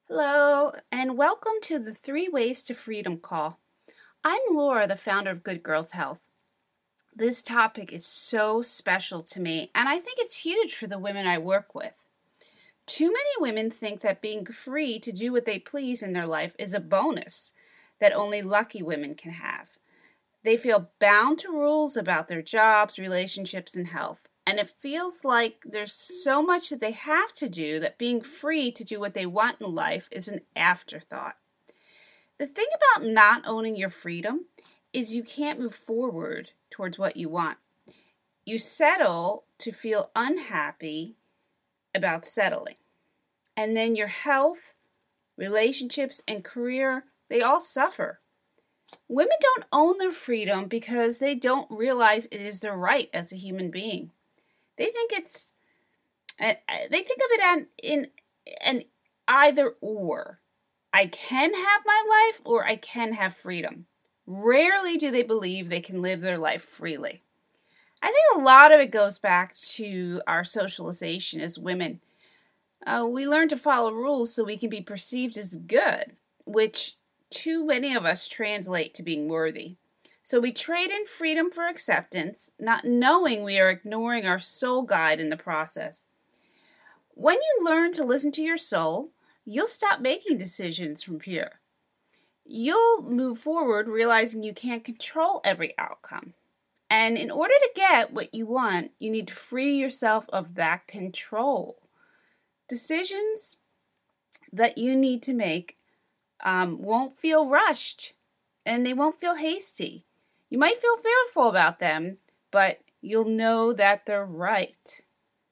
Hello, and welcome to the Three Ways to Freedom call. I'm Laura, the founder of Good Girls Health. This topic is so special to me, and I think it's huge for the women I work with. Too many women think that being free to do what they please in their life is a bonus that only lucky women can have. They feel bound to rules about their jobs, relationships, and health. And it feels like there's so much that they have to do that being free to do what they want in life is an afterthought. The thing about not owning your freedom is you can't move forward towards what you want. You settle to feel unhappy about settling. And then your health, relationships, and career, they all suffer. Women don't own their freedom because they don't realize it is their right as a human being. They think of it in an either or. I can have my life or I can have freedom. Rarely do they believe they can live their life freely. I think a lot of it goes back to our socialization as women. We learn to follow rules so we can be perceived as good, which too many of us translate to being worthy. So we trade in freedom for acceptance, not knowing we are ignoring our soul guide in the process. When you learn to listen to your soul, you'll stop making decisions from fear. You'll move forward realizing you can't control every outcome. And in order to get what you want, you need to free yourself of that control. Decisions that you need to make won't feel rushed and they won't feel hasty. You might feel fearful about them, but you'll know that they're right.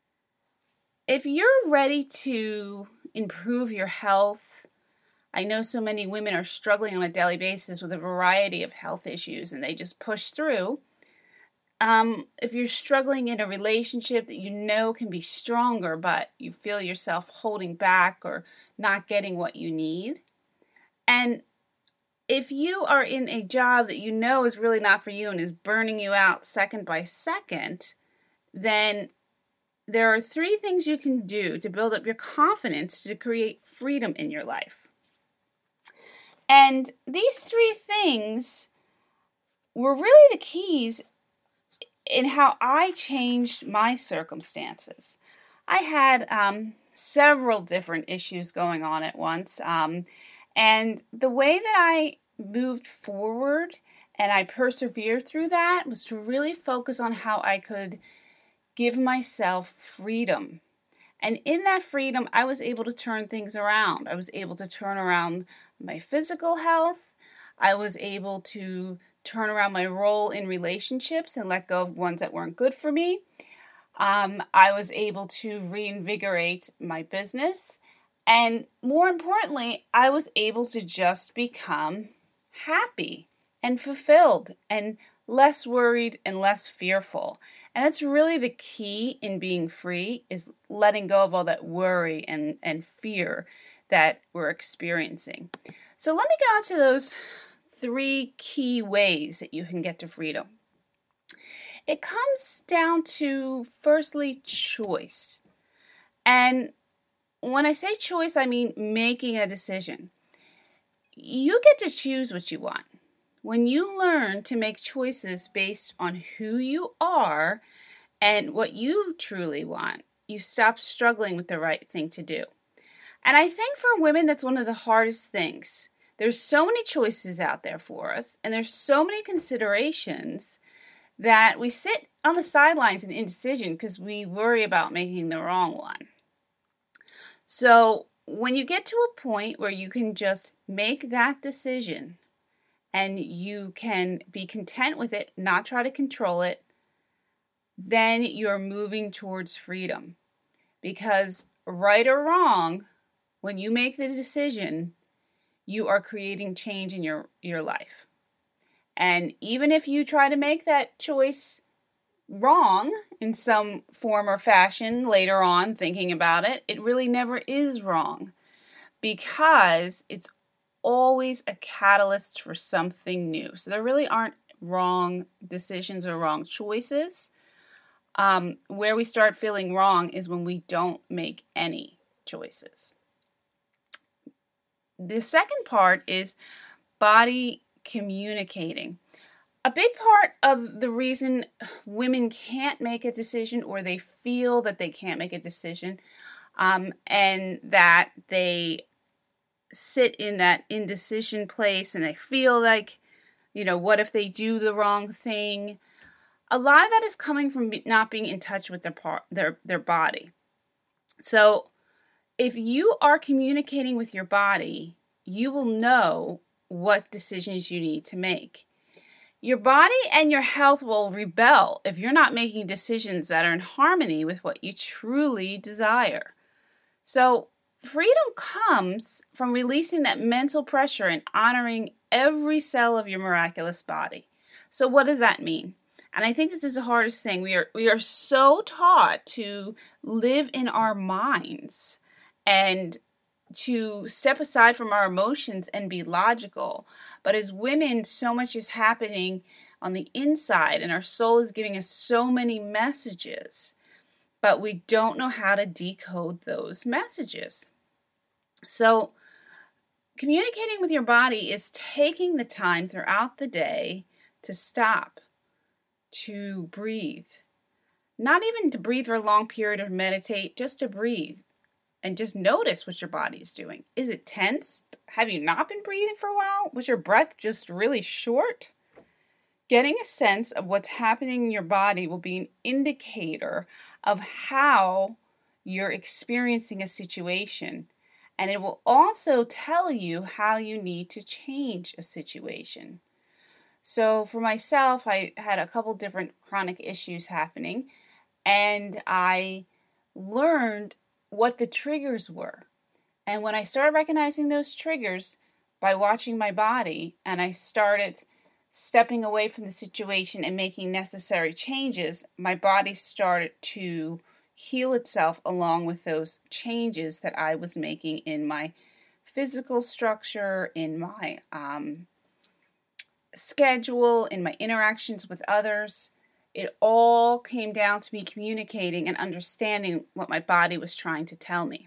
If you're ready to improve your health, I know so many women are struggling on a daily basis with a variety of health issues and they just push through. If you're struggling in a relationship that you know can be stronger, but you feel yourself holding back or not getting what you need, and if you are in a job that you know is really not for you and is burning you out second by second, then there are three things you can do to build up your confidence to create freedom in your life. And these three things were really the keys in how I changed my circumstances. I had several different issues going on at once. And the way that I moved forward and I persevered through that was to really focus on how I could give myself freedom. And in that freedom, I was able to turn things around. I was able to turn around my physical health. I was able to turn around my role in relationships and let go of ones that weren't good for me. I was able to reinvigorate my business. And more importantly, I was able to just become happy and fulfilled and less worried and less fearful. And that's really the key in being free, is letting go of all that worry and fear that we're experiencing. So let me get on to those three key ways that you can get to freedom. It comes down to, firstly, choice. And when I say choice, I mean making a decision. You get to choose what you want. When you learn to make choices based on who you are and what you truly want, you stop struggling with the right thing to do. And I think for women, that's one of the hardest things. There's so many choices out there for us, and there's so many considerations that we sit on the sidelines in indecision because we worry about making the wrong one. So when you get to a point where you can just make that decision and you can be content with it, not try to control it, then you're moving towards freedom. Because right or wrong, when you make the decision, you are creating change in your life. And even if you try to make that choice wrong in some form or fashion later on, thinking about it, it really never is wrong, because it's always a catalyst for something new. So there really aren't wrong decisions or wrong choices. Where we start feeling wrong is when we don't make any choices. The second part is body communicating. A big part of the reason women can't make a decision, or they feel that they can't make a decision, and that they sit in that indecision place and they feel like, what if they do the wrong thing? A lot of that is coming from not being in touch with their body. So if you are communicating with your body, you will know what decisions you need to make. Your body and your health will rebel if you're not making decisions that are in harmony with what you truly desire. So freedom comes from releasing that mental pressure and honoring every cell of your miraculous body. So what does that mean? And I think this is the hardest thing. We are so taught to live in our minds and to step aside from our emotions and be logical. But as women, so much is happening on the inside, and our soul is giving us so many messages, but we don't know how to decode those messages. So communicating with your body is taking the time throughout the day to stop, to breathe. Not even to breathe for a long period or meditate, just to breathe. And just notice what your body is doing. Is it tense? Have you not been breathing for a while? Was your breath just really short? Getting a sense of what's happening in your body will be an indicator of how you're experiencing a situation. And it will also tell you how you need to change a situation. So for myself, I had a couple different chronic issues happening, and I learned what the triggers were. And when I started recognizing those triggers by watching my body, and I started stepping away from the situation and making necessary changes, my body started to heal itself along with those changes that I was making in my physical structure, in my schedule, in my interactions with others. It all came down to me communicating and understanding what my body was trying to tell me.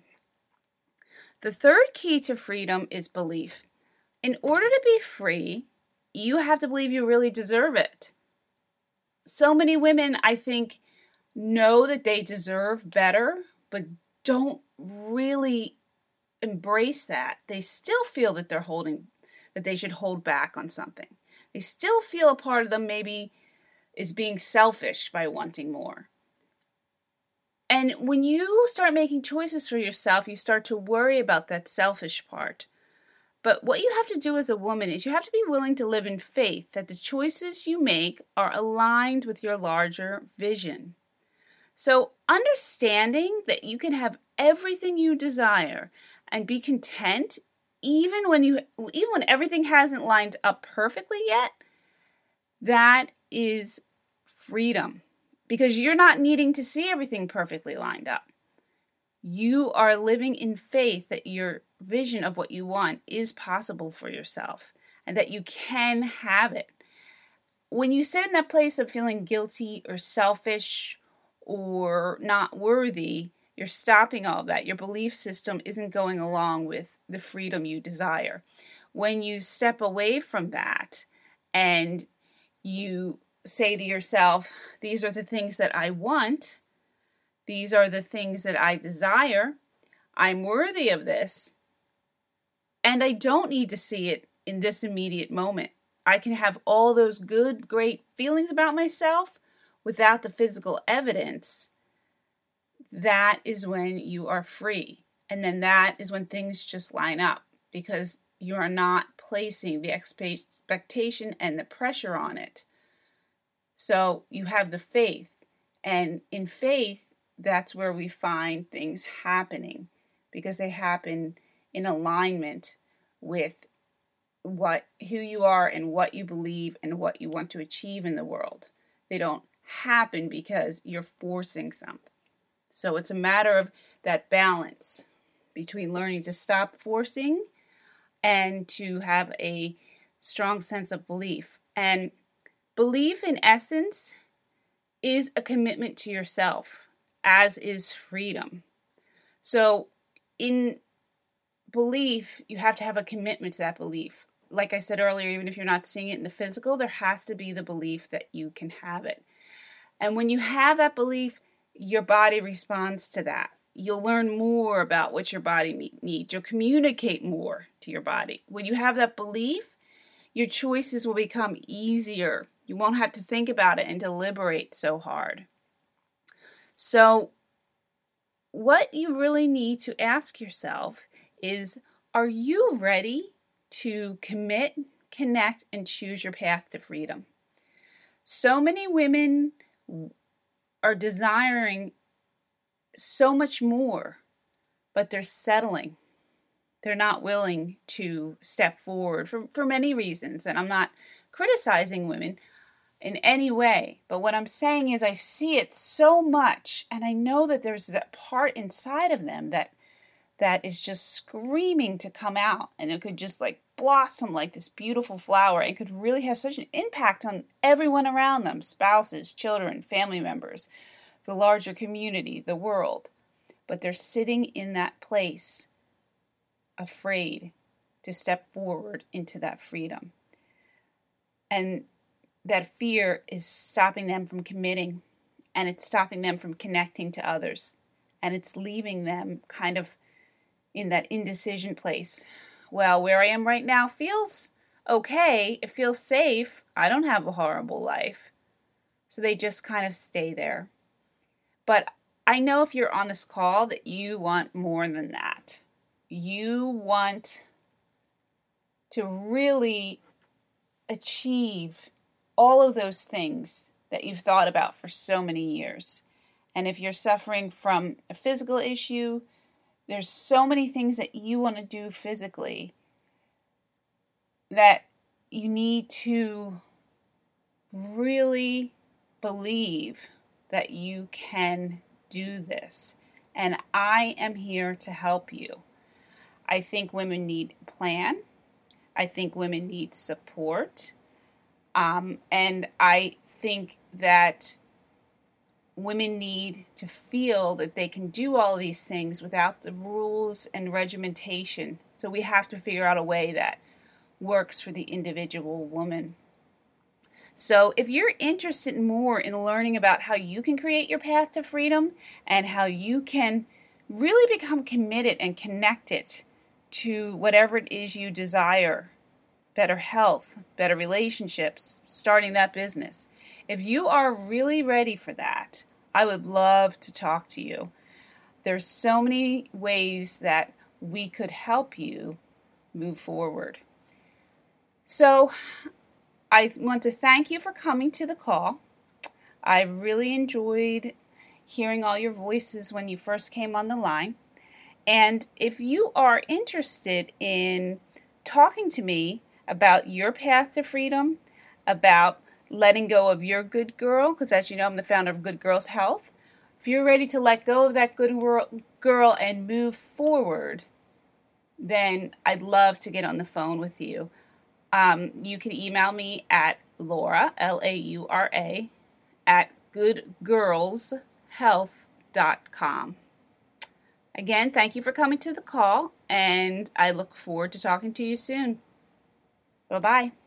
The third key to freedom is belief. In order to be free, you have to believe you really deserve it. So many women, I think, know that they deserve better, but don't really embrace that. They still feel that that they should hold back on something. They still feel a part of them maybe is being selfish by wanting more. And when you start making choices for yourself, you start to worry about that selfish part. But what you have to do as a woman is you have to be willing to live in faith that the choices you make are aligned with your larger vision. So understanding that you can have everything you desire and be content even when everything hasn't lined up perfectly yet, that is freedom, because you're not needing to see everything perfectly lined up. You are living in faith that your vision of what you want is possible for yourself and that you can have it. When you sit in that place of feeling guilty or selfish or not worthy, you're stopping all of that. Your belief system isn't going along with the freedom you desire. When you step away from that and you say to yourself, these are the things that I want, these are the things that I desire, I'm worthy of this, and I don't need to see it in this immediate moment. I can have all those good, great feelings about myself without the physical evidence. That is when you are free. And then that is when things just line up, because you are not placing the expectation and the pressure on it. So you have the faith. And in faith, that's where we find things happening, because they happen in alignment with who you are and what you believe and what you want to achieve in the world. They don't happen because you're forcing something. So it's a matter of that balance between learning to stop forcing and to have a strong sense of belief. And belief, in essence, is a commitment to yourself, as is freedom. So in belief, you have to have a commitment to that belief. Like I said earlier, even if you're not seeing it in the physical, there has to be the belief that you can have it. And when you have that belief, your body responds to that. You'll learn more about what your body needs. You'll communicate more to your body. When you have that belief, your choices will become easier. You won't have to think about it and deliberate so hard. So, what you really need to ask yourself is, are you ready to commit, connect, and choose your path to freedom? So many women are desiring so much more, but they're settling. They're not willing to step forward for many reasons. And I'm not criticizing women in any way. But what I'm saying is I see it so much. And I know that there's that part inside of them that is just screaming to come out. And it could just like blossom like this beautiful flower. It could really have such an impact on everyone around them, spouses, children, family members, the larger community, the world. But they're sitting in that place, afraid to step forward into that freedom. And that fear is stopping them from committing, and it's stopping them from connecting to others. And it's leaving them kind of in that indecision place. Well, where I am right now feels okay. It feels safe. I don't have a horrible life. So they just kind of stay there. But I know if you're on this call that you want more than that. You want to really achieve all of those things that you've thought about for so many years. And if you're suffering from a physical issue, there's so many things that you want to do physically that you need to really believe that you can do this. And I am here to help you. I think women need a plan. I think women need support. And I think that women need to feel that they can do all of these things without the rules and regimentation. So we have to figure out a way that works for the individual woman. So if you're interested more in learning about how you can create your path to freedom and how you can really become committed and connected to whatever it is you desire, better health, better relationships, starting that business. If you are really ready for that, I would love to talk to you. There's so many ways that we could help you move forward. So I want to thank you for coming to the call. I really enjoyed hearing all your voices when you first came on the line. And if you are interested in talking to me about your path to freedom, about letting go of your good girl, because as you know, I'm the founder of Good Girls Health. If you're ready to let go of that good girl and move forward, then I'd love to get on the phone with you. You can email me at Laura, Laura, at goodgirlshealth.com. Again, thank you for coming to the call, and I look forward to talking to you soon. Bye-bye.